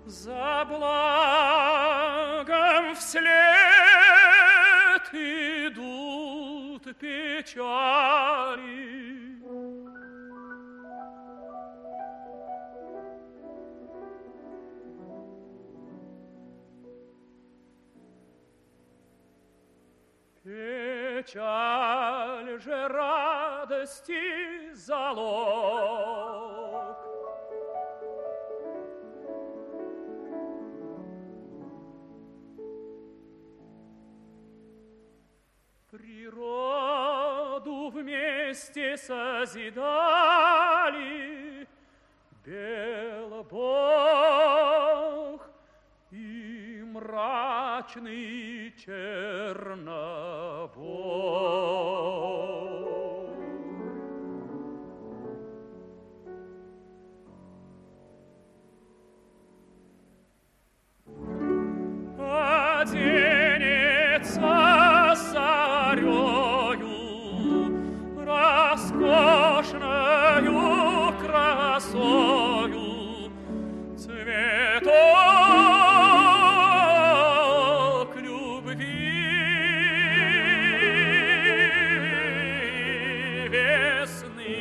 За благом вслед идут печали. Печаль же радости залог. Природу вместе созидали Белобог и мрачный Чернобог. Оденется царею роскошною красою цветок любви весны.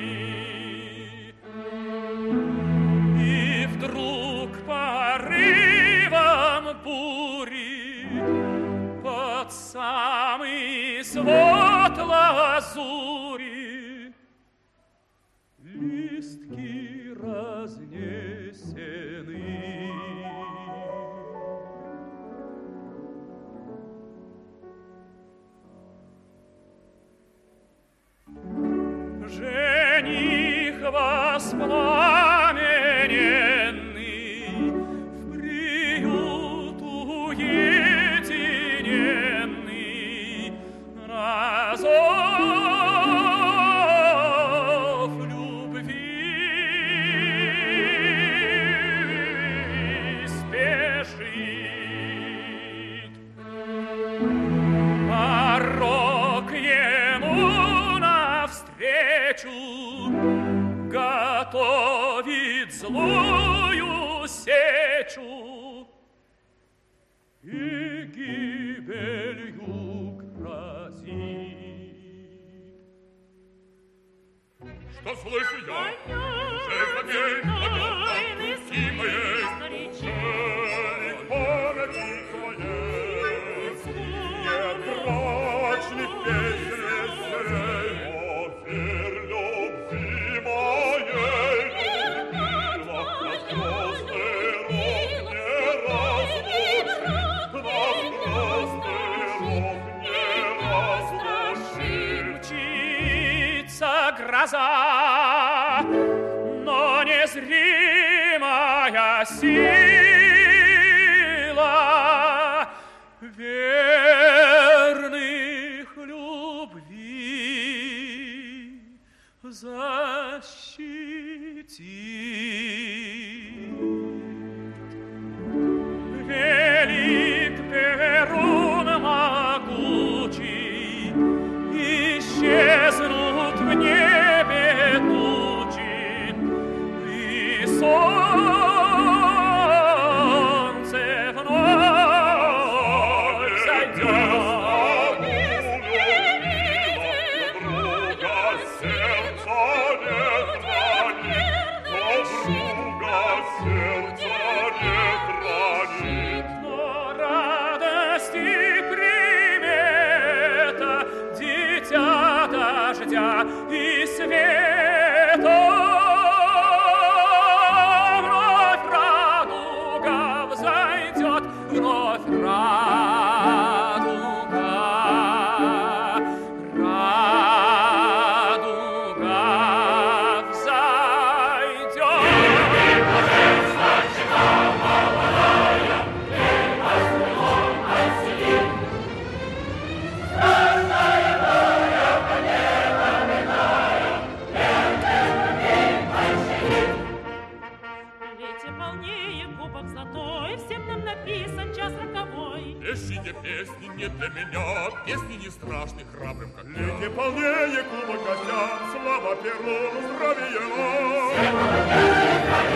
И вдруг порывом бури под самый свод лазури листки разнесены. Жених воспламененный в приют уединенный на зов любви спешит. Порок ему навстречу готовит злую сечу и гибелью грозит. Что слышу я? Шеф-обель, подобно пути моей, шелик памяти твоей, недрачный песни сей, о, верь любви моей, мила прекрасный рок не разлучит, нас красный рок не разлучит. Мчится гроза, но незримая сила верных любви защитит. Велик Перун могучий, исчезнут в небе тучи, и солнце вновь зайдет. Но радость и примета дитя дождя и света. Вновь радуга взойдет, вновь радуга взойдет. Песни, песни не для меня, песни не страшны храбрым, как я. Лети полнее кубок гостям, слава Перуну, здравия вам!